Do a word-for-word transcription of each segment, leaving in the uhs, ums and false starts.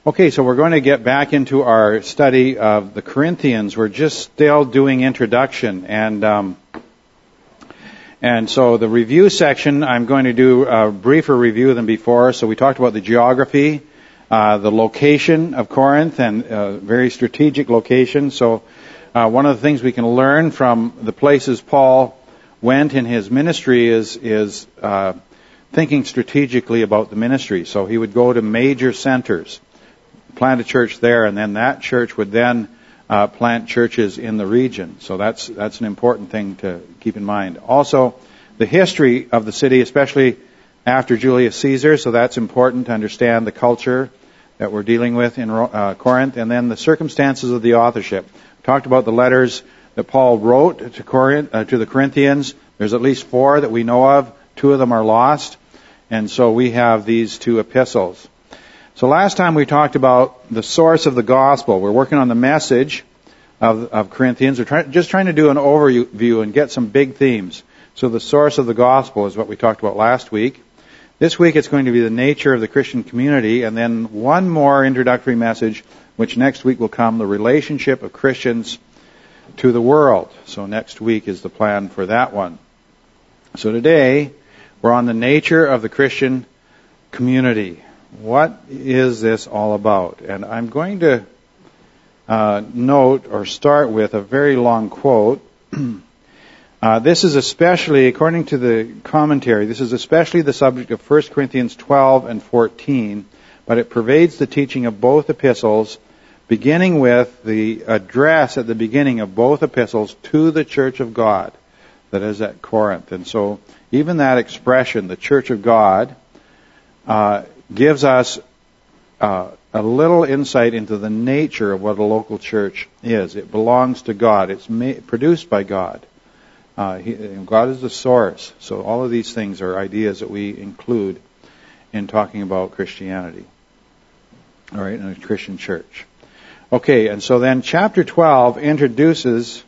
Okay, so we're going to get back into our study of the Corinthians. We're just still doing introduction, and um, and so the review section, I'm going to do a briefer review than before. So we talked about the geography, uh, the location of Corinth, and uh, very strategic location. So uh, one of the things we can learn from the places Paul went in his ministry is is uh, thinking strategically about the ministry. So he would go to major centers, plant a church there, and then that church would then uh, plant churches in the region. So that's that's an important thing to keep in mind. Also, the history of the city, especially after Julius Caesar, so that's important to understand the culture that we're dealing with in uh, Corinth, and then the circumstances of the authorship. We talked about the letters that Paul wrote to Corinth, uh, to the Corinthians. There's at least four that we know of. Two of them are lost, and so we have these two epistles. So last time we talked about the source of the gospel. We're working on the message of, of Corinthians. We're try, just trying to do an overview and get some big themes. So the source of the gospel is what we talked about last week. This week it's going to be the nature of the Christian community, and then one more introductory message, which next week will come, the relationship of Christians to the world. So next week is the plan for that one. So today we're on the nature of the Christian community. What is this all about? And I'm going to uh, note or start with a very long quote. uh, this is especially, according to the commentary, this is especially the subject of First Corinthians twelve and fourteen, but it pervades the teaching of both epistles, beginning with the address at the beginning of both epistles to the church of God that is at Corinth. And so even that expression, the church of God, uh, gives us uh, a little insight into the nature of what a local church is. It belongs to God. It's ma- produced by God. Uh, he, God is the source. So all of these things are ideas that we include in talking about Christianity. All right, in a Christian church. Okay, and so then chapter twelve introduces...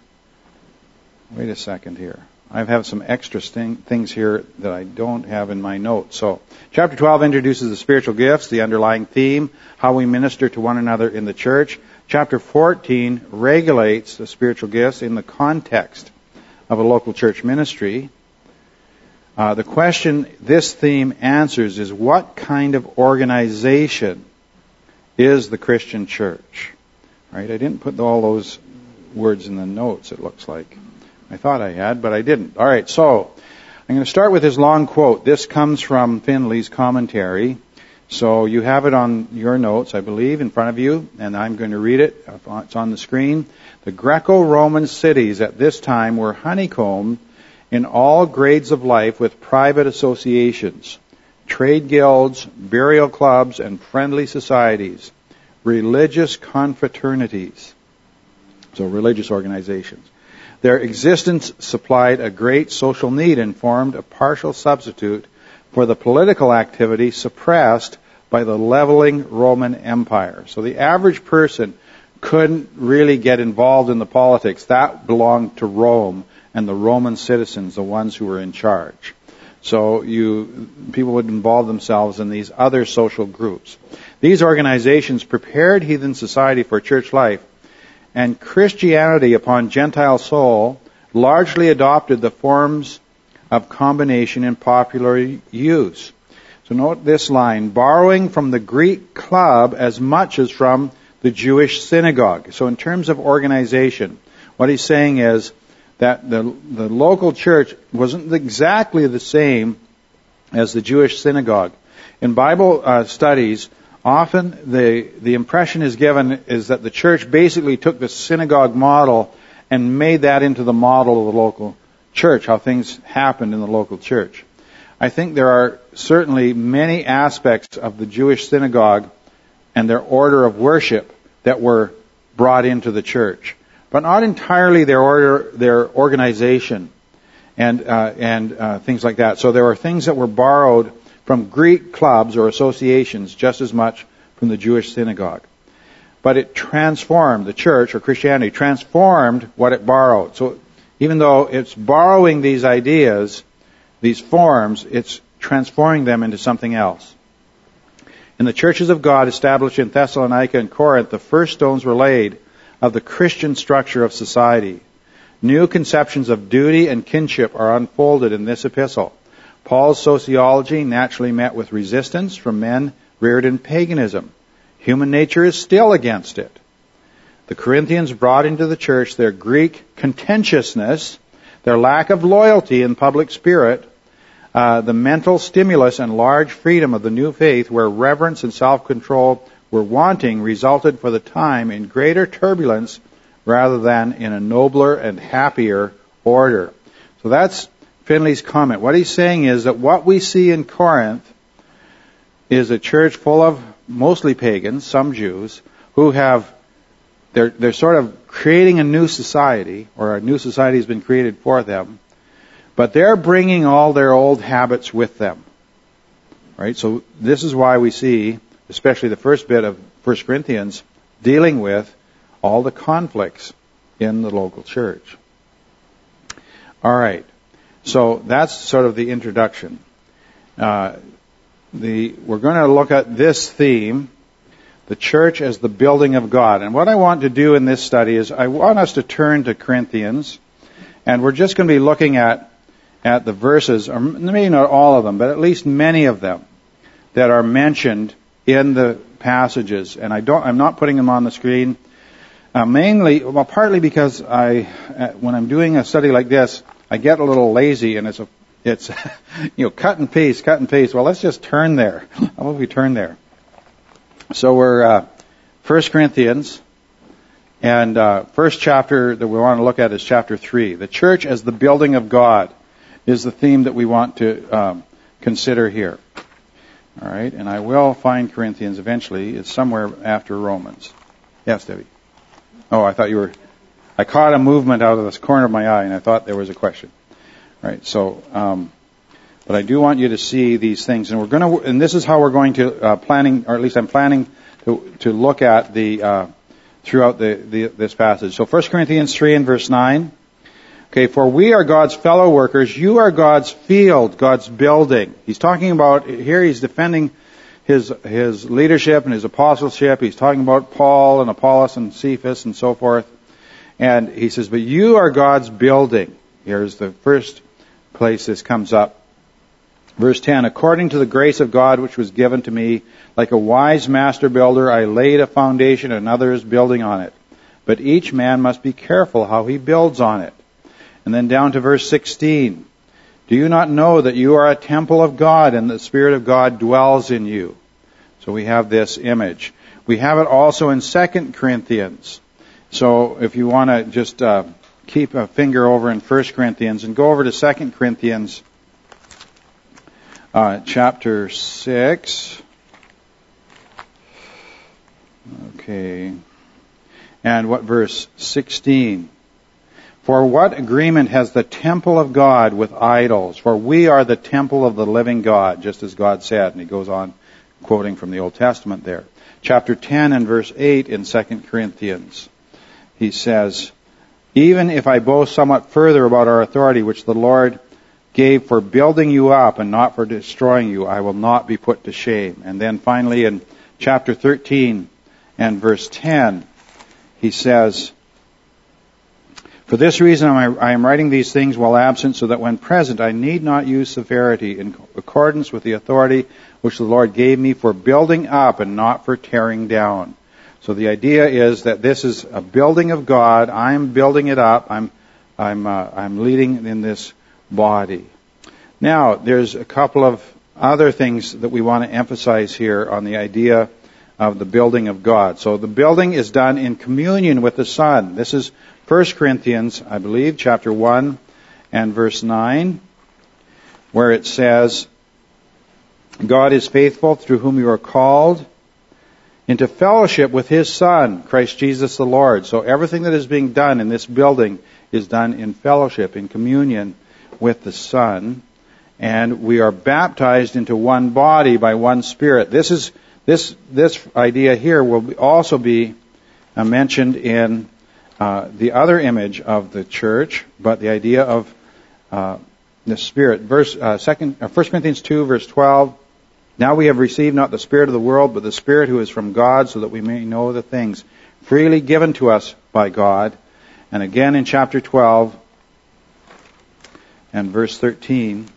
Wait a second here. I have some extra sting, things here that I don't have in my notes. So, chapter twelve introduces the spiritual gifts, the underlying theme, how we minister to one another in the church. Chapter fourteen regulates the spiritual gifts in the context of a local church ministry. Uh, the question this theme answers is, what kind of organization is the Christian church? All right, I didn't put all those words in the notes, it looks like. I thought I had, but I didn't. All right, so I'm going to start with this long quote. This comes from Finley's commentary. So you have it on your notes, I believe, in front of you, and I'm going to read it. It's on the screen. The Greco-Roman cities at this time were honeycombed in all grades of life with private associations, trade guilds, burial clubs, and friendly societies, religious confraternities, so religious organizations. Their existence supplied a great social need and formed a partial substitute for the political activity suppressed by the leveling Roman Empire. So the average person couldn't really get involved in the politics. That belonged to Rome and the Roman citizens, the ones who were in charge. So you people would involve themselves in these other social groups. These organizations prepared heathen society for church life, and Christianity upon Gentile soul largely adopted the forms of combination in popular use. So note this line, borrowing from the Greek club as much as from the Jewish synagogue. So in terms of organization, what he's saying is that the, the local church wasn't exactly the same as the Jewish synagogue. In Bible uh, studies, often the, the impression is given is that the church basically took the synagogue model and made that into the model of the local church, how things happened in the local church. I think there are certainly many aspects of the Jewish synagogue and their order of worship that were brought into the church, but not entirely their order, their organization, and uh, and uh, things like that. So there are things that were borrowed from Greek clubs or associations just as much from the Jewish synagogue. But it transformed, the church or Christianity transformed what it borrowed. So even though it's borrowing these ideas, these forms, it's transforming them into something else. In the churches of God established in Thessalonica and Corinth, the first stones were laid of the Christian structure of society. New conceptions of duty and kinship are unfolded in this epistle. Paul's sociology naturally met with resistance from men reared in paganism. Human nature is still against it. The Corinthians brought into the church their Greek contentiousness, their lack of loyalty in public spirit, uh, the mental stimulus and large freedom of the new faith, where reverence and self-control were wanting, resulted for the time in greater turbulence rather than in a nobler and happier order. So that's Finley's comment. What he's saying is that what we see in Corinth is a church full of mostly pagans, some Jews, who have, they're, they're sort of creating a new society, or a new society has been created for them, but they're bringing all their old habits with them. Right? So this is why we see, especially the first bit of First Corinthians, dealing with all the conflicts in the local church. All right. So that's sort of the introduction. Uh, the we're going to look at this theme, the church as the building of God. And what I want to do in this study is I want us to turn to Corinthians, and we're just going to be looking at at the verses, or maybe not all of them, but at least many of them that are mentioned in the passages. And I don't, I'm not putting them on the screen. Uh, mainly, well, partly because I, uh, when I'm doing a study like this, I get a little lazy, and it's a, it's, you know, cut and paste, cut and paste. Well, let's just turn there. How about we turn there? So we're uh, First Corinthians, and uh, first chapter that we want to look at is chapter three. The church as the building of God is the theme that we want to um, consider here. All right, and I will find Corinthians eventually. It's somewhere after Romans. Yes, Debbie. Oh, I thought you were. I caught a movement out of this corner of my eye, and I thought there was a question. All right, so, um, but I do want you to see these things, and we're going to, and this is how we're going to uh, planning, or at least I'm planning to to look at the uh, throughout the, the this passage. So, First Corinthians three and verse nine. Okay, for we are God's fellow workers. You are God's field, God's building. He's talking about here. He's defending his his leadership and his apostleship. He's talking about Paul and Apollos and Cephas and so forth. And he says, but you are God's building. Here's the first place this comes up. Verse ten, according to the grace of God which was given to me, like a wise master builder, I laid a foundation and another is building on it. But each man must be careful how he builds on it. And then down to verse sixteen. Do you not know that you are a temple of God and the Spirit of God dwells in you? So we have this image. We have it also in Second Corinthians. So if you want to just uh, keep a finger over in First Corinthians and go over to Second Corinthians uh, chapter six. Okay. And what verse? sixteen. For what agreement has the temple of God with idols? For we are the temple of the living God, just as God said. And he goes on quoting from the Old Testament there. Chapter ten and verse eight in Second Corinthians. He says, even if I boast somewhat further about our authority, which the Lord gave for building you up and not for destroying you, I will not be put to shame. And then finally in chapter thirteen and verse ten, he says, for this reason I am writing these things while absent, so that when present I need not use severity, in accordance with the authority which the Lord gave me for building up and not for tearing down. So the idea is that this is a building of God. I'm building it up. I'm I'm uh, I'm leading in this body. Now there's a couple of other things that we want to emphasize here on the idea of the building of God. So the building is done in communion with the Son. This is First Corinthians, I believe, chapter one and verse nine, where it says, God is faithful, through whom you are called into fellowship with His Son, Christ Jesus the Lord. So everything that is being done in this building is done in fellowship, in communion with the Son. And we are baptized into one body by one Spirit. This is this this idea here will be, also be uh, mentioned in Uh, the other image of the church, but the idea of uh, the Spirit. Verse uh, second, uh, First Corinthians two, verse twelve. Now we have received not the Spirit of the world, but the Spirit who is from God, so that we may know the things freely given to us by God. And again in chapter twelve and verse thirteen,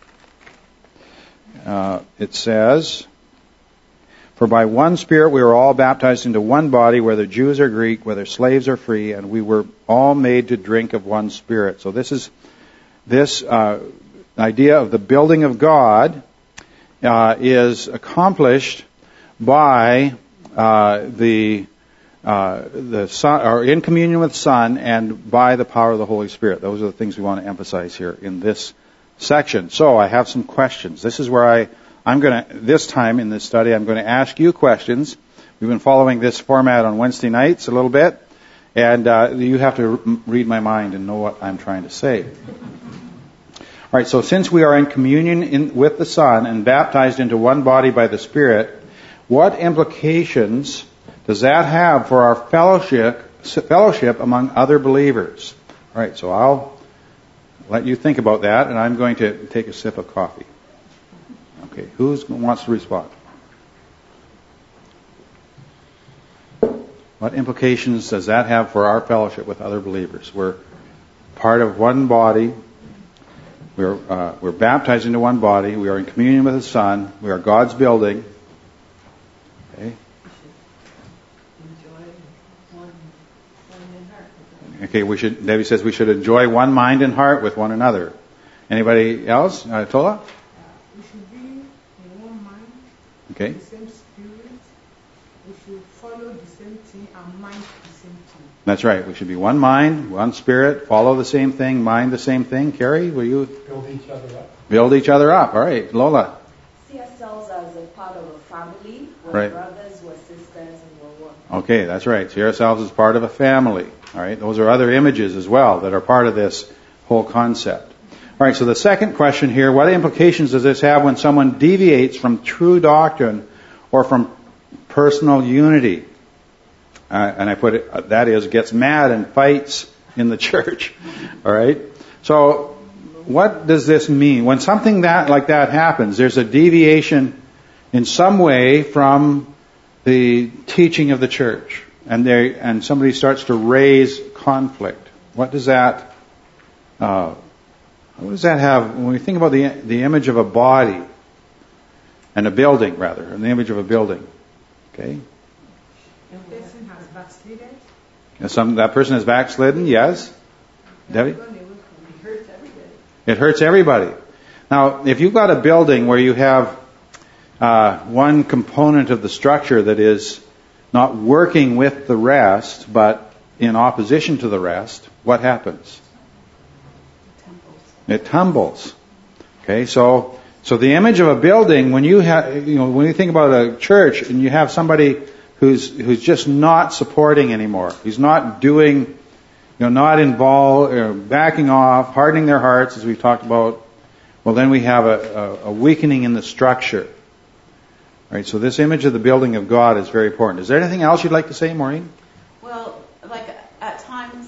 uh, it says, "For by one Spirit we were all baptized into one body, whether Jews or Greek, whether slaves or free, and we were all made to drink of one Spirit." So this is this uh, idea of the building of God uh, is accomplished by uh, the uh, the Son, or in communion with the Son, and by the power of the Holy Spirit. Those are the things we want to emphasize here in this section. So I have some questions. This is where I I'm going to, this time in this study, I'm going to ask you questions. We've been following this format on Wednesday nights a little bit, and uh, you have to read my mind and know what I'm trying to say. All right, so since we are in communion in, with the Son and baptized into one body by the Spirit, what implications does that have for our fellowship fellowship among other believers? All right, so I'll let you think about that, and I'm going to take a sip of coffee. Okay, who wants to respond? What implications does that have for our fellowship with other believers? We're part of one body. We're uh, we're baptized into one body. We are in communion with the Son. We are God's building. Okay. Okay. We should. Debbie says we should enjoy one mind and heart with one another. Anybody else? Uh, Tola? We should be in one mind. Okay. The same spirit. We should follow the same thing and mind the same thing. That's right. We should be one mind, one spirit, follow the same thing, mind the same thing. Carrie, will you? Build each other up. Build each other up. All right. Lola. See ourselves as a part of a family. We're Right. brothers, we're sisters, and we're one. Okay, that's right. See ourselves as part of a family. All right. Those are other images as well that are part of this whole concept. All right. So the second question here, what implications does this have when someone deviates from true doctrine or from personal unity? Uh, and I put it, uh, that is, gets mad and fights in the church. All right? So, what does this mean? When something that like that happens, there's a deviation in some way from the teaching of the church, and they and somebody starts to raise conflict. What does that? Uh, what does that have when we think about the the image of a body and a building, rather, and the image of a building? Okay. The person has backslidden. And some that person has backslidden. Yes, Debbie. It hurts everybody. It hurts everybody. Now, if you've got a building where you have uh, one component of the structure that is not working with the rest, but in opposition to the rest, what happens? It tumbles. It tumbles. Okay, so so the image of a building, when you have, you know, when you think about a church and you have somebody who's who's just not supporting anymore, he's not doing, you know, not involved, or backing off, hardening their hearts, as we've talked about. Well, then we have a, a, a weakening in the structure. Right, so this image of the building of God is very important. Is there anything else you'd like to say, Maureen? Well, like at times,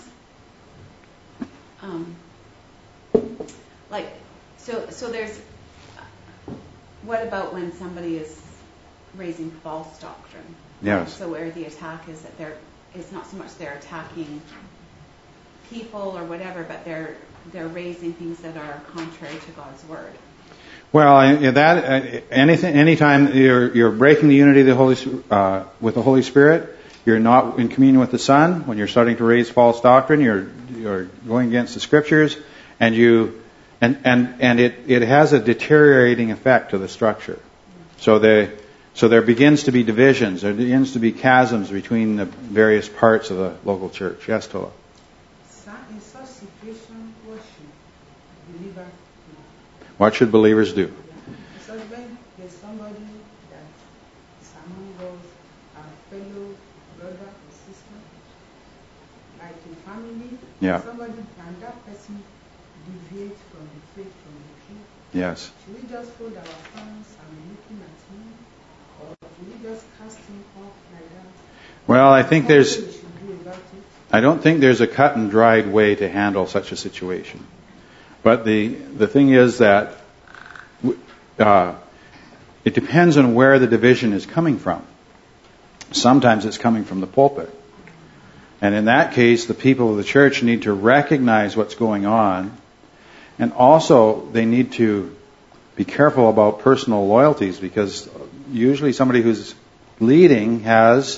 um, like so. So there's. What about when somebody is raising false doctrine? Yes. So where the attack is that they're, it's not so much they're attacking people or whatever, but they're they're raising things that are contrary to God's word. Well, that anything, anytime you're you're breaking the unity of the Holy uh, with the Holy Spirit, you're not in communion with the Son. When you're starting to raise false doctrine, you're you're going against the Scriptures, and you and and and it it has a deteriorating effect to the structure. So the so there begins to be divisions. There begins to be chasms between the various parts of the local church. Yes, Tola. In such situation, what should believers do? What should believers do? So when there's somebody that is among us, our fellow brother or sister, like a family, Yeah. somebody, and that person deviates from the faith, from the truth, Yes. should we just fold our hands and be looking at him, or should we just cast him off like that? Well, I think there's. What we should do about it? I don't think there's a cut and dried way to handle such a situation. But the the thing is that uh, it depends on where the division is coming from. Sometimes it's coming from the pulpit. And in that case, the people of the church need to recognize what's going on. And also, they need to be careful about personal loyalties, because usually somebody who's leading has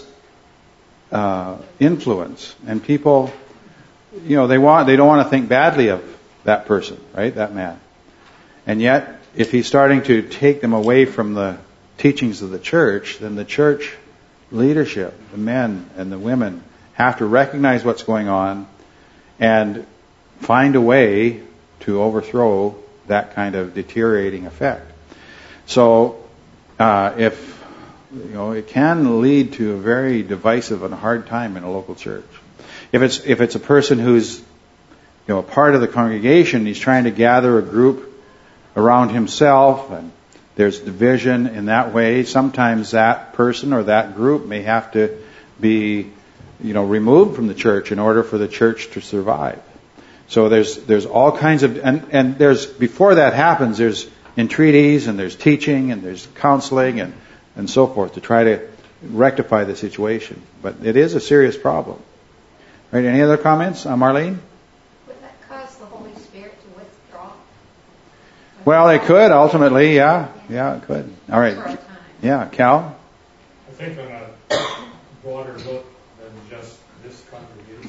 uh, influence. And people, you know, they want they don't want to think badly of that person, right? That man. And yet, if he's starting to take them away from the teachings of the church, then the church leadership, the men and the women, have to recognize what's going on and find a way to overthrow that kind of deteriorating effect. So, uh, if, you know, it can lead to a very divisive and hard time in a local church. If it's, if it's a person who's, you know, a part of the congregation, he's trying to gather a group around himself, and there's division in that way, sometimes that person or that group may have to be, you know, removed from the church in order for the church to survive. So there's there's all kinds of, and, and there's, before that happens, there's entreaties and there's teaching and there's counseling and, and so forth to try to rectify the situation. But it is a serious problem. Right? Any other comments? Uh, Marlene? Would that cause the Holy Spirit to withdraw? Well, it could ultimately, yeah. Yeah, it could. All right. For a time. Yeah, Cal? I think on a broader look than just this congregation,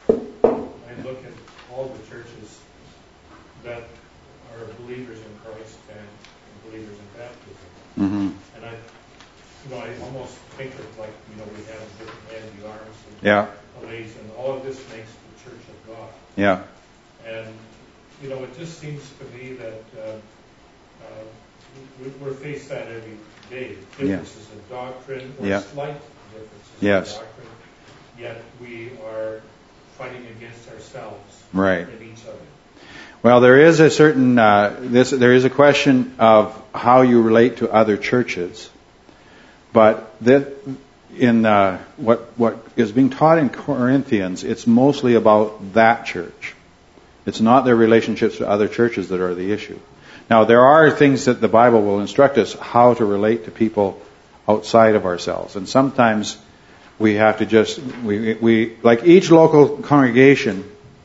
I look at all the churches that are believers in Christ and believers in baptism. Mm-hmm. And I, you know, I almost think of, like, you know, we have different handy arms and Yeah. legs, and all of this makes the church of God. Yeah. And, you know, it just seems to me that uh, uh, we, we're faced that every day. Differences Yes. of doctrine, or Yeah. slight differences Yes. of doctrine, yet we are fighting against ourselves Right. and each other. Well, there is a certain uh, this. There is a question of how you relate to other churches, but that in uh, what what is being taught in Corinthians, it's mostly about that church. It's not their relationships to other churches that are the issue. Now, there are things that the Bible will instruct us how to relate to people outside of ourselves, and sometimes we have to just we we like each local congregation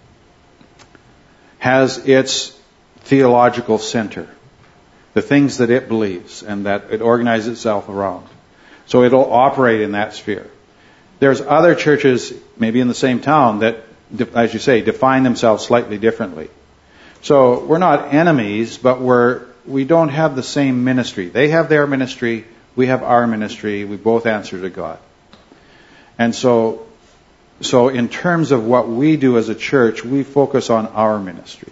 has its theological center, the things that it believes and that it organizes itself around. So it'll operate in that sphere. There's other churches, maybe in the same town, that, as you say, define themselves slightly differently. So we're not enemies, but we're we don't have the same ministry. They have their ministry, we have our ministry, we both answer to God. And so So in terms of what we do as a church, we focus on our ministry.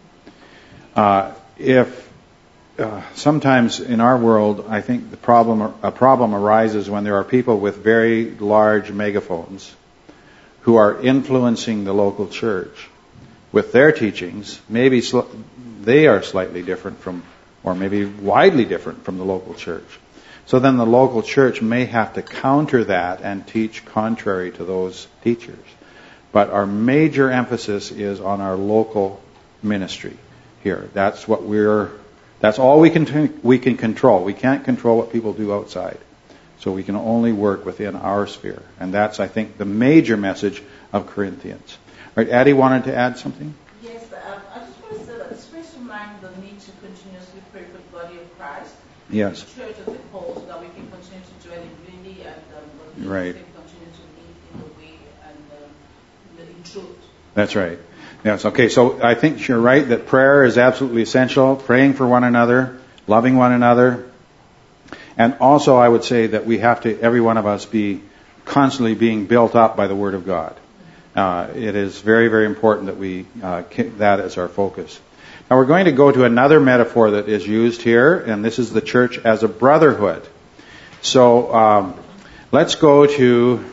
Uh, if uh, sometimes in our world, I think the problem a problem arises when there are people with very large megaphones who are influencing the local church with their teachings. Maybe sl- they are slightly different from, or maybe widely different from the local church. So then the local church may have to counter that and teach contrary to those teachers. But our major emphasis is on our local ministry here. That's what we're, that's all we can, we can control. We can't control what people do outside. So we can only work within our sphere. And that's, I think, the major message of Corinthians. All right, Addie wanted to add something? Yes, uh, I just want to say that this brings to mind the need to continuously pray for the body of Christ. Yes. The church as a whole, so that we can continue to dwell in unity and um, Right. continue to live in the way and um, in truth. That's right. Yes, okay, so I think you're right that prayer is absolutely essential, praying for one another, loving one another. And also I would say that we have to, every one of us, be constantly being built up by the Word of God. Uh, it is very, very important that we uh, keep that as our focus. Now we're going to go to another metaphor that is used here, and this is the church as a brotherhood. So um, let's go to,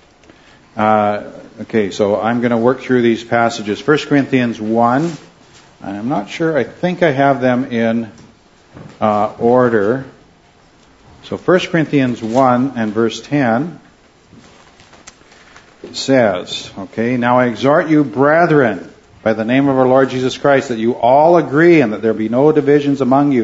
uh, okay, so I'm going to work through these passages. First Corinthians one, and I'm not sure, I think I have them in uh, order. So First Corinthians one and verse ten says, okay, now I exhort you, brethren, by the name of our Lord Jesus Christ, that you all agree and that there be no divisions among you,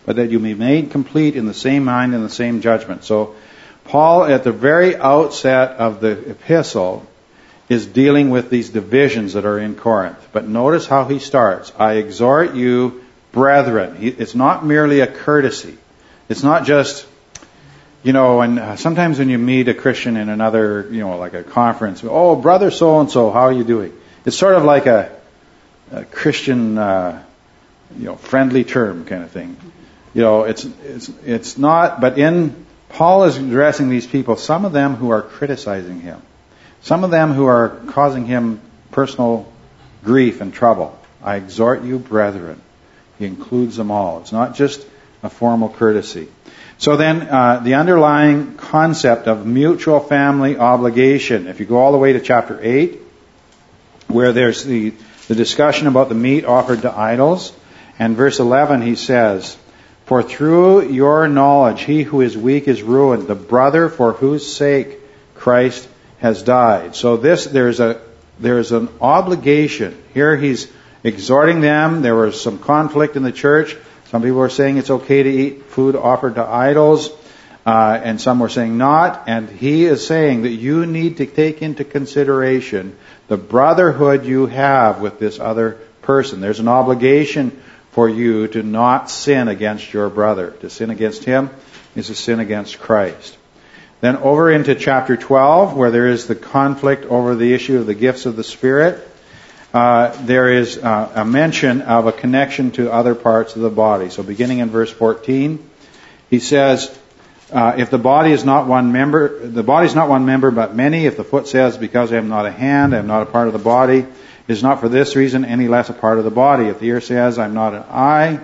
but that you may be made complete in the same mind and the same judgment. So Paul, at the very outset of the epistle, is dealing with these divisions that are in Corinth. But notice how he starts. I exhort you, brethren. It's not merely a courtesy. It's not just, you know, and sometimes when you meet a Christian in another, you know, like a conference, oh, brother so-and-so, how are you doing? It's sort of like a, a Christian, uh, you know, friendly term kind of thing. You know, it's, it's, it's not, but in, Paul is addressing these people, some of them who are criticizing him. Some of them who are causing him personal grief and trouble. I exhort you, brethren. He includes them all. It's not just a formal courtesy. So then, uh, the underlying concept of mutual family obligation. If you go all the way to chapter eight, where there's the, the discussion about the meat offered to idols, and verse eleven, he says, for through your knowledge, he who is weak is ruined, the brother for whose sake Christ has died. So this, there's a, there's an obligation. Here he's exhorting them. There was some conflict in the church. Some people were saying it's okay to eat food offered to idols, uh, and some were saying not. And he is saying that you need to take into consideration the brotherhood you have with this other person. There's an obligation for you to not sin against your brother. To sin against him is to sin against Christ. Then over into chapter twelve, where there is the conflict over the issue of the gifts of the Spirit, uh, there is uh, a mention of a connection to other parts of the body. So beginning in verse fourteen, he says, uh, if the body is not one member, the body is not one member but many. If the foot says, because I am not a hand, I am not a part of the body, it is not for this reason any less a part of the body. If the ear says, I am not an eye,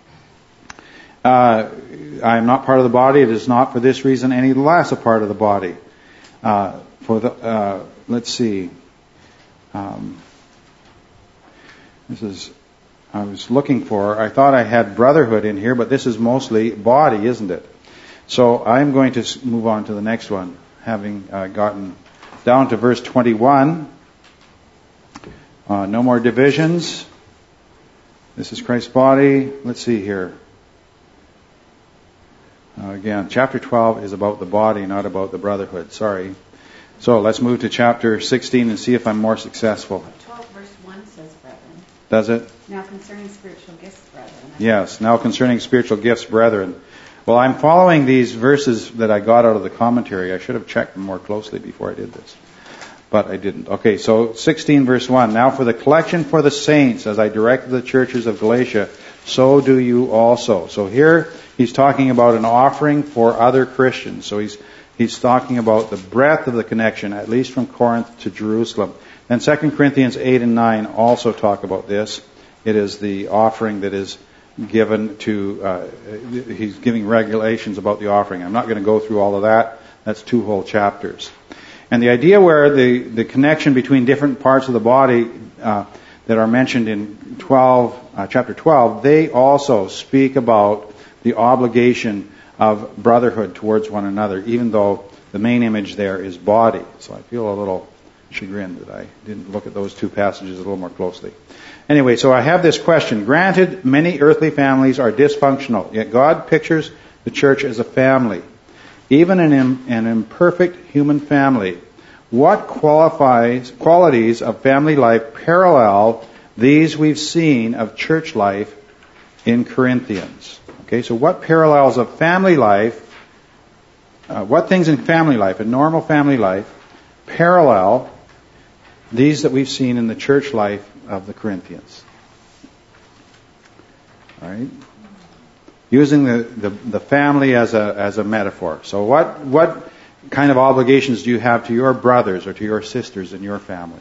uh, I am not part of the body, it is not for this reason any less a part of the body. Uh, for the, uh, let's see. Um, this is, I was looking for, I thought I had brotherhood in here, but this is mostly body, isn't it? So I'm going to move on to the next one, having uh, gotten down to verse twenty-one. Uh, no more divisions. This is Christ's body. Let's see here. Uh, again, chapter twelve is about the body, not about the brotherhood. Sorry. So let's move to chapter sixteen and see if I'm more successful. twelve verse one says, brethren. Does it? Now concerning spiritual gifts, brethren. Yes. Now concerning spiritual gifts, brethren. Well, I'm following these verses that I got out of the commentary. I should have checked them more closely before I did this, but I didn't. Okay, so sixteen verse one. Now for the collection for the saints, as I directed the churches of Galatia, so do you also. So here he's talking about an offering for other Christians. So he's he's talking about the breadth of the connection, at least from Corinth to Jerusalem. And Second Corinthians eight and nine also talk about this. It is the offering that is given to, uh, he's giving regulations about the offering. I'm not going to go through all of that. That's two whole chapters. And the idea where the, the connection between different parts of the body uh, that are mentioned in twelve, uh, chapter twelve, they also speak about the obligation of brotherhood towards one another, even though the main image there is body. So I feel a little chagrined that I didn't look at those two passages a little more closely. Anyway, so I have this question. Granted, many earthly families are dysfunctional, yet God pictures the church as a family. Even an, an imperfect human family, what qualifies, qualities of family life parallel these we've seen of church life in Corinthians? Okay, so what parallels of family life, uh, what things in family life, in normal family life, parallel these that we've seen in the church life of the Corinthians? All right. Using the, the, the family as a as a metaphor. So what what kind of obligations do you have to your brothers or to your sisters in your family?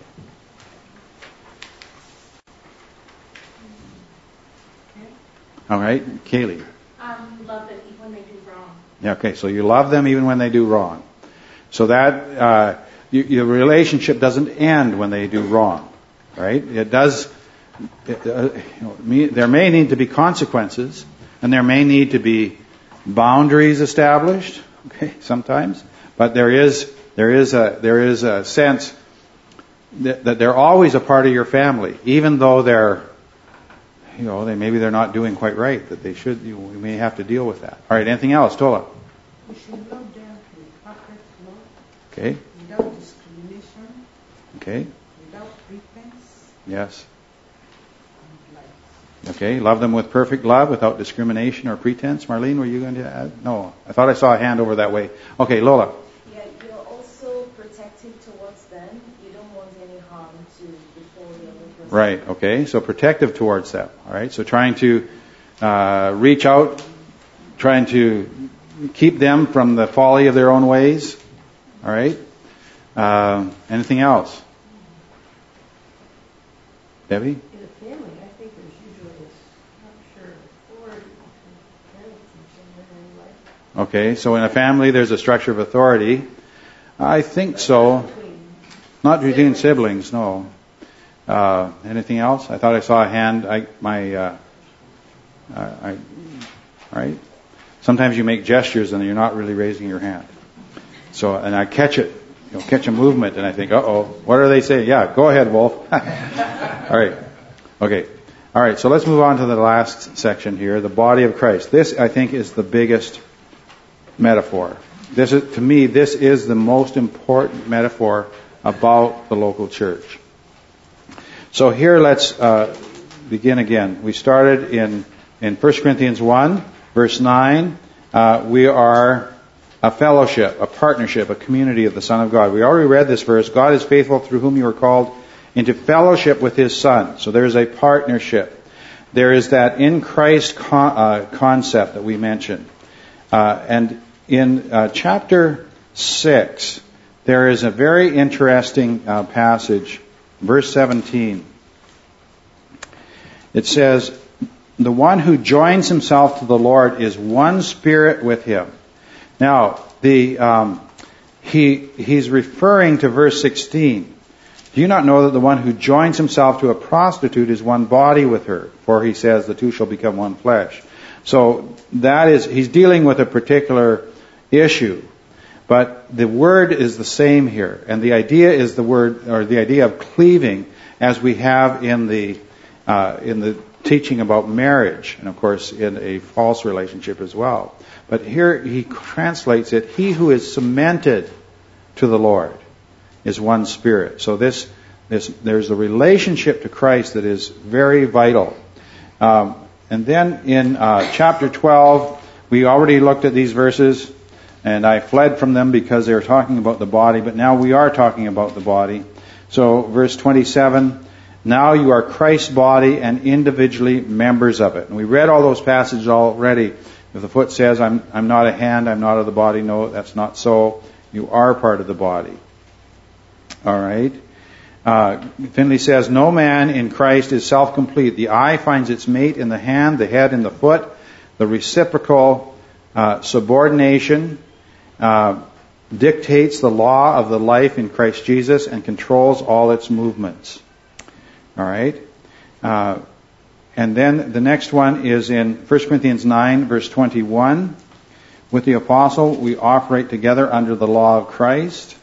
All right, Kaylee. Um, love it even when they do wrong. Yeah, okay, so you love them even when they do wrong. So that uh, you, your relationship doesn't end when they do wrong, right? It does. It, uh, you know, me, there may need to be consequences, and there may need to be boundaries established. Okay, sometimes, but there is there is a there is a sense that, that they're always a part of your family, even though they're you know, they maybe they're not doing quite right, that they should, you know, we may have to deal with that. All right, anything else? Tola? We should love them with perfect love, Okay, without discrimination, okay, without pretense, yes. and like. Okay, love them with perfect love, without discrimination or pretense. Marlene, were you going to add? No, I thought I saw a hand over that way. Okay, Lola. Yeah, you're also protective towards them. You don't want any harm to befall the other person. Right, okay, so protective towards them. All right, so trying to uh, reach out, trying to keep them from the folly of their own ways. All right, uh, anything else? Debbie? In a family, I think there's usually a structure of authority between parents and children anyway. Okay, so in a family there's a structure of authority. I think so. Between Not between siblings, no. Uh, anything else? I thought I saw a hand. I, my, uh, I, I, all right. Sometimes you make gestures and you're not really raising your hand. So, and I catch it, you know, catch a movement, and I think, uh-oh, what are they saying? Yeah, go ahead, Wolf. All right. Okay. All right. So let's move on to the last section here, the body of Christ. This, I think, is the biggest metaphor. This is, to me, this is the most important metaphor about the local church. So here, let's uh, begin again. We started in in First Corinthians one, verse nine. Uh, we are a fellowship, a partnership, a community of the Son of God. We already read this verse. God is faithful, through whom you are called into fellowship with His Son. So there is a partnership. There is that in Christ con- uh, concept that we mentioned. Uh, and in uh, chapter six, there is a very interesting uh, passage, verse seventeen. It says, the one who joins himself to the Lord is one spirit with Him. Now, the um, he he's referring to verse sixteen. Do you not know that the one who joins himself to a prostitute is one body with her? For he says, the two shall become one flesh. So that is, he's dealing with a particular issue. But the word is the same here. And the idea is the word, or the idea of cleaving, as we have in the uh, in the teaching about marriage, and of course in a false relationship as well. But here he translates it, he who is cemented to the Lord is one spirit. So this, this there's a relationship to Christ that is very vital. Um, and then in uh, chapter twelve, we already looked at these verses, and I fled from them because they were talking about the body, but now we are talking about the body. So verse twenty-seven, now you are Christ's body and individually members of it. And we read all those passages already. If the foot says, I'm, I'm not a hand, I'm not of the body, no, that's not so. You are part of the body. All right. Uh, Finley says, no man in Christ is self-complete. The eye finds its mate in the hand, the head in the foot. The reciprocal uh, subordination uh, dictates the law of the life in Christ Jesus and controls all its movements. All right. Uh, and then the next one is in First Corinthians nine, verse twenty-one. With the apostle, we operate together under the law of Christ.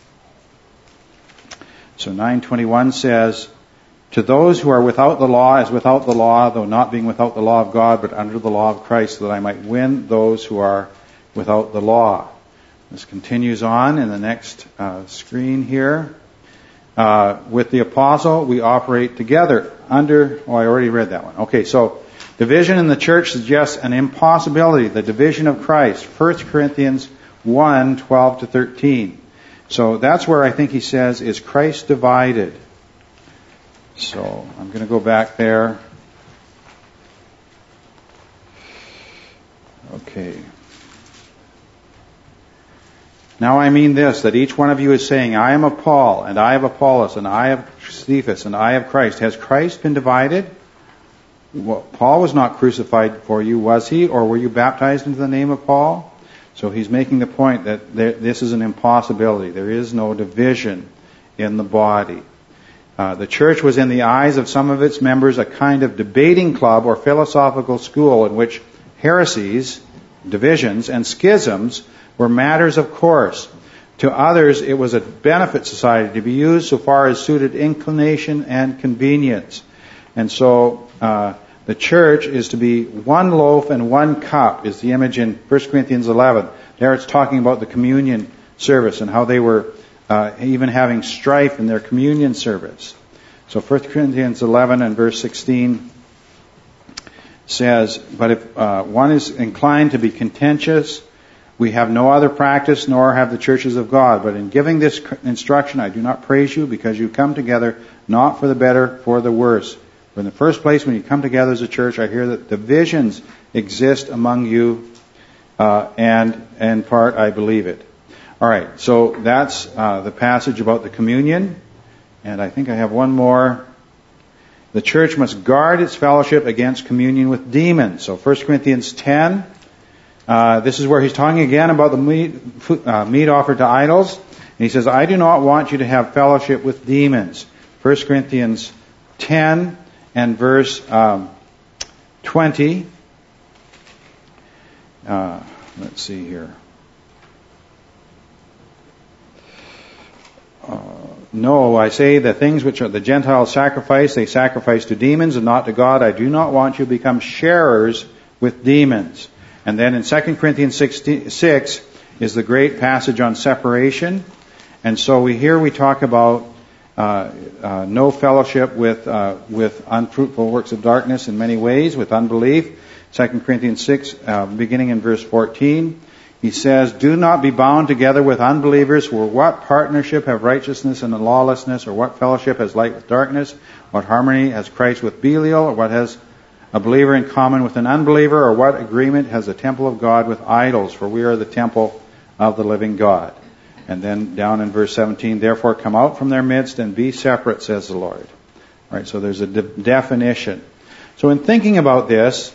So nine twenty-one says, to those who are without the law as without the law, though not being without the law of God, but under the law of Christ, that I might win those who are without the law. This continues on in the next uh, screen here. Uh, with the apostle, we operate together under, oh, I already read that one. Okay, so division in the church suggests an impossibility, the division of Christ. First Corinthians one, twelve to thirteen. So that's where I think he says, is Christ divided? So I'm going to go back there. Okay. Now I mean this, that each one of you is saying, I am of Paul, and I of Apollos, and I of Cephas, and I of Christ. Has Christ been divided? Well, Paul was not crucified for you, was he? Or were you baptized into the name of Paul? So he's making the point that there, this is an impossibility. There is no division in the body. Uh, the church was in the eyes of some of its members a kind of debating club or philosophical school in which heresies, divisions, and schisms were matters of course. To others, it was a benefit society to be used so far as suited inclination and convenience. And so uh, The church is to be one loaf and one cup, is the image in First Corinthians eleven. There it's talking about the communion service and how they were uh, even having strife in their communion service. So First Corinthians eleven and verse sixteen says, "But if uh, one is inclined to be contentious, we have no other practice, nor have the churches of God. But in giving this instruction, I do not praise you, because you come together not for the better, for the worse. For in the first place, when you come together as a church, I hear that divisions exist among you, uh, and in part I believe it." All right, so that's uh, the passage about the communion. And I think I have one more. The church must guard its fellowship against communion with demons. So First Corinthians ten. Uh, this is where he's talking again about the meat, uh, meat offered to idols. And he says, "I do not want you to have fellowship with demons." First Corinthians ten and verse um, twenty. Uh, let's see here. Uh, no, I say the things which are the Gentiles sacrifice, they sacrifice to demons and not to God. I do not want you to become sharers with demons. And then in Second Corinthians six is the great passage on separation. And so we here we talk about uh, uh, no fellowship with uh, with unfruitful works of darkness in many ways, with unbelief. Second Corinthians six, uh, beginning in verse fourteen, he says, "Do not be bound together with unbelievers, for what partnership have righteousness and lawlessness, or what fellowship has light with darkness? What harmony has Christ with Belial, or what has a believer in common with an unbeliever, or what agreement has the temple of God with idols? For we are the temple of the living God." And then down in verse seventeen, "Therefore come out from their midst and be separate, says the Lord." All right, so there's a de- definition. So in thinking about this,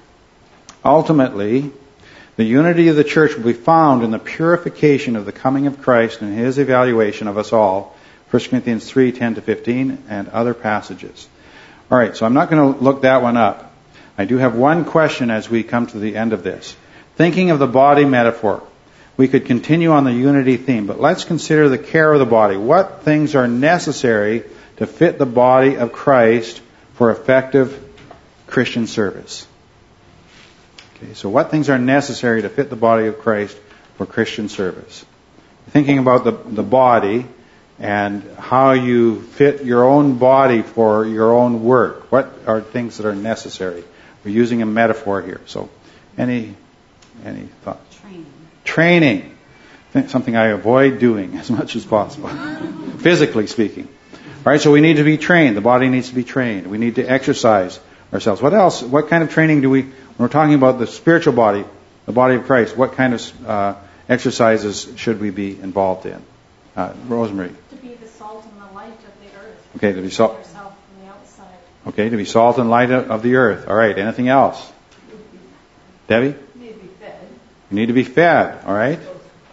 ultimately, the unity of the church will be found in the purification of the coming of Christ and His evaluation of us all. First Corinthians three, ten to fifteen, and other passages. All right, so I'm not going to look that one up. I do have one question as we come to the end of this. Thinking of the body metaphor, we could continue on the unity theme, but let's consider the care of the body. What things are necessary to fit the body of Christ for effective Christian service? Okay, so what things are necessary to fit the body of Christ for Christian service? Thinking about the, the body and how you fit your own body for your own work. What are things that are necessary? We're using a metaphor here. So, any any thoughts? Training. Training. Something I avoid doing as much as possible, physically speaking. All right, so we need to be trained. The body needs to be trained. We need to exercise ourselves. What else? What kind of training do we, when we're talking about the spiritual body, the body of Christ, what kind of uh, exercises should we be involved in? Uh, Rosemary. To be the salt and the light of the earth. Okay, to be salt. Yourself from the outside. Okay, to be salt and light of the earth. All right, anything else? Debbie? You need to be fed. You need to be fed, all right?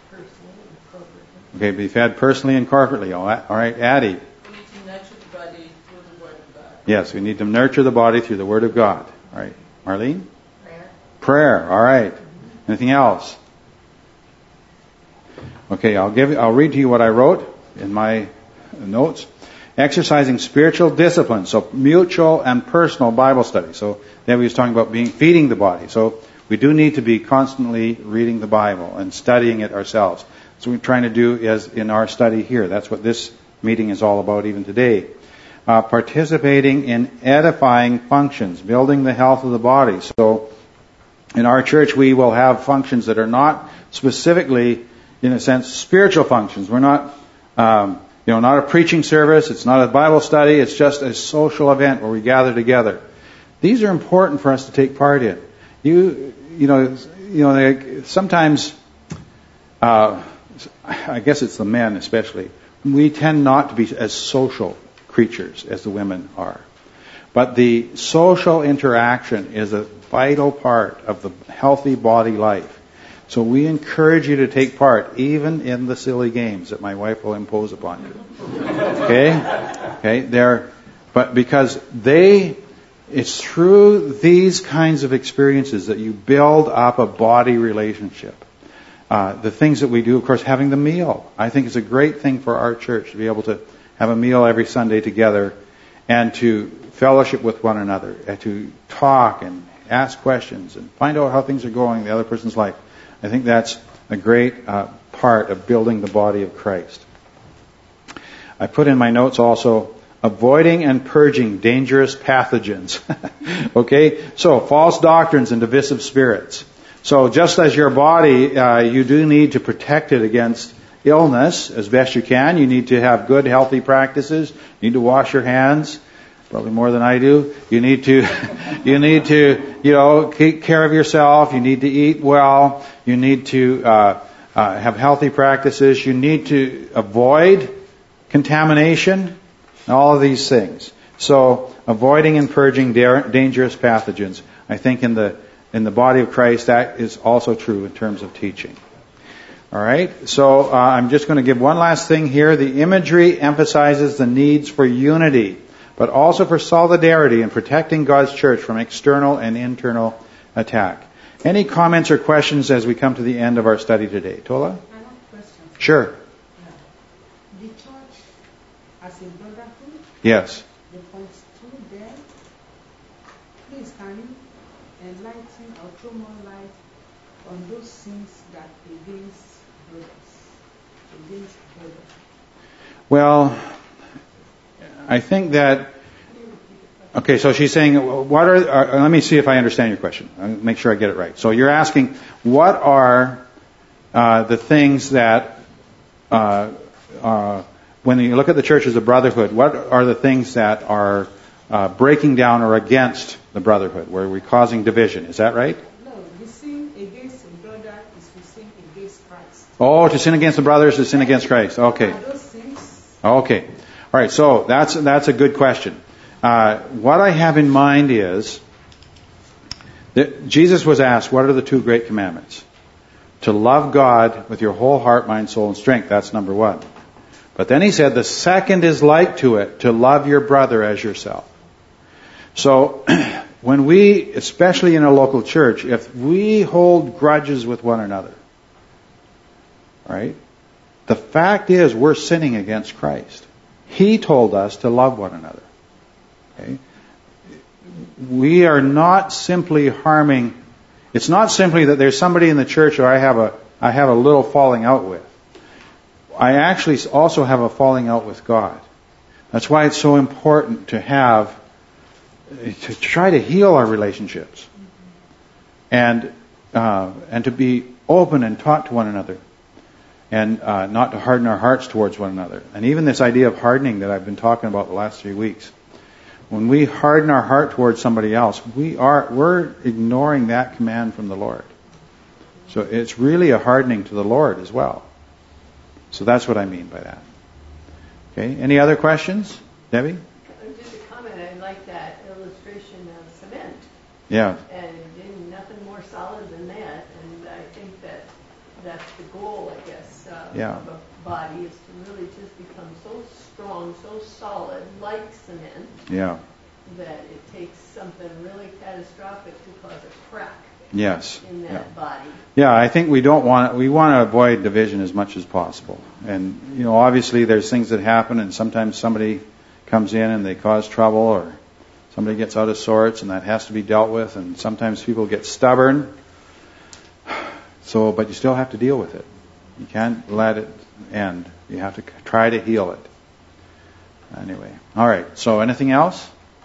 Okay, be fed personally and corporately. All right, Addie? We need to nurture the body through the Word of God. Yes, we need to nurture the body through the Word of God. All right, Marlene? Prayer. Prayer, all right. Anything else? Okay, I'll give. I'll read to you what I wrote in my notes. Exercising spiritual discipline, so mutual and personal Bible study. So then we was talking about being feeding the body. So we do need to be constantly reading the Bible and studying it ourselves. So what we're trying to do is in our study here. That's what this meeting is all about even today. Uh, participating in edifying functions, building the health of the body. So in our church we will have functions that are not specifically, in a sense, spiritual functions. We're not, um, you know, not a preaching service. It's not a Bible study. It's just a social event where we gather together. These are important for us to take part in. You, you know, you know, they, sometimes, uh, I guess it's the men especially. We tend not to be as social creatures as the women are. But the social interaction is a vital part of the healthy body life. So we encourage you to take part, even in the silly games that my wife will impose upon you. Okay? Okay, they're, but because they, it's through these kinds of experiences that you build up a body relationship. Uh, the things that we do, of course, having the meal. I think it's a great thing for our church to be able to have a meal every Sunday together and to fellowship with one another, and to talk and ask questions and find out how things are going in the other person's life. I think that's a great uh, part of building the body of Christ. I put in my notes also, avoiding and purging dangerous pathogens. Okay? So, false doctrines and divisive spirits. So, just as your body, uh, you do need to protect it against illness as best you can. You need to have good, healthy practices. You need to wash your hands, probably more than I do. You need to, you need to, you know, take care of yourself. You need to eat well. You need to uh, uh, have healthy practices. You need to avoid contamination. All of these things. So, avoiding and purging da- dangerous pathogens. I think in the in the body of Christ, that is also true in terms of teaching. All right. So, uh, I'm just going to give one last thing here. The imagery emphasizes the needs for unity, but also for solidarity in protecting God's church from external and internal attack. Any comments or questions as we come to the end of our study today? Tola? I have a question. Sure. The church as a brotherhood, Yes. the point two there, please can you enlighten or throw more light on those sins that against brothers, against brothers? Well, I think that, okay, so she's saying, what are, uh, let me see if I understand your question. I'll make sure I get it right. So you're asking, what are uh, the things that, uh, uh, when you look at the church as a brotherhood, what are the things that are uh, breaking down or against the brotherhood, where we're causing division? Is that right? No, the sin against a brother is to sin against Christ. Oh, to sin against the brothers, to sin against Christ. Okay. Are those sins? Okay. All right, so that's that's a good question. Uh, what I have in mind is that Jesus was asked, what are the two great commandments? To love God with your whole heart, mind, soul, and strength. That's number one. But then he said the second is like to it, to love your brother as yourself. So when we, especially in a local church, if we hold grudges with one another, right, the fact is we're sinning against Christ. He told us to love one another. Okay? We are not simply harming. It's not simply that there's somebody in the church who I have a I have a little falling out with. I actually also have a falling out with God. That's why it's so important to have to try to heal our relationships, and uh, and to be open and talk to one another, and uh, not to harden our hearts towards one another. And even this idea of hardening that I've been talking about the last three weeks. When we harden our heart towards somebody else, we are we're ignoring that command from the Lord. So it's really a hardening to the Lord as well. So that's what I mean by that. Okay. Any other questions, Debbie? Just a comment. I like that illustration of cement. Yeah. And there's nothing more solid than that. And I think that that's the goal, I guess, uh, Yeah. of a body is to really just become so strong, so solid, like cement, Yeah. that it takes something really catastrophic to cause a crack Yes. in that Yeah. body. Yeah, I think we don't want we want to avoid division as much as possible. And you know, obviously there's things that happen, and sometimes somebody comes in and they cause trouble, or somebody gets out of sorts, and that has to be dealt with. And sometimes people get stubborn. So, but you still have to deal with it. You can't let it end. You have to try to heal it. Anyway, all right. So, anything else?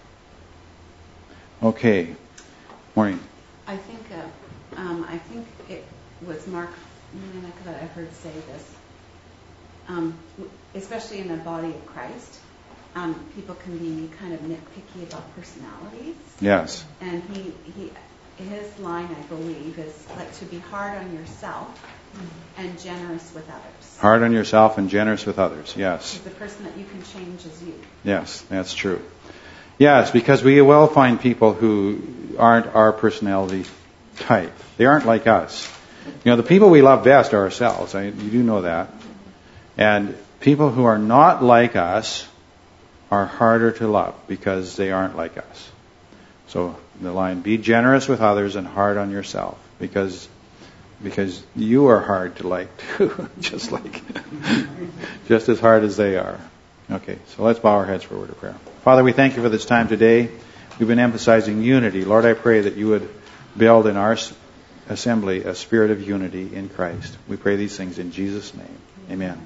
Okay. Maureen. I think uh, um, I think it was Mark Minick that I heard say this. Um, especially in the body of Christ, um, people can be kind of nitpicky about personalities. Yes. And he, he his line, I believe, is like to be hard on yourself and generous with others. Hard on yourself and generous with others. Yes. Because the person that you can change is you. Yes, that's true. Yes, because we will find people who aren't our personality type. They aren't like us. You know, the people we love best are ourselves. I, you do know that. And people who are not like us are harder to love because they aren't like us. So the line, be generous with others and hard on yourself, because because you are hard to like too, just like just as hard as they are. Okay, so let's bow our heads for a word of prayer. Father, we thank you for this time today. We've been emphasizing unity. Lord, I pray that you would build in our assembly a spirit of unity in Christ. We pray these things in Jesus' name. Amen.